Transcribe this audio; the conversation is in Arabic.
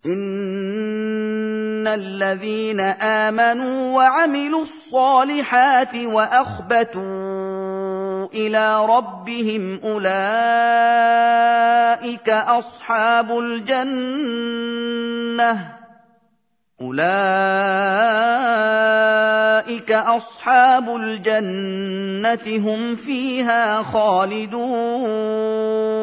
إِنَّ الَّذِينَ آمَنُوا وَعَمِلُوا الصَّالِحَاتِ وَأَخْبَتُوا إِلَىٰ رَبِّهِمْ أُولَٰئِكَ أَصْحَابُ الْجَنَّةِ هُمْ فِيهَا خَالِدُونَ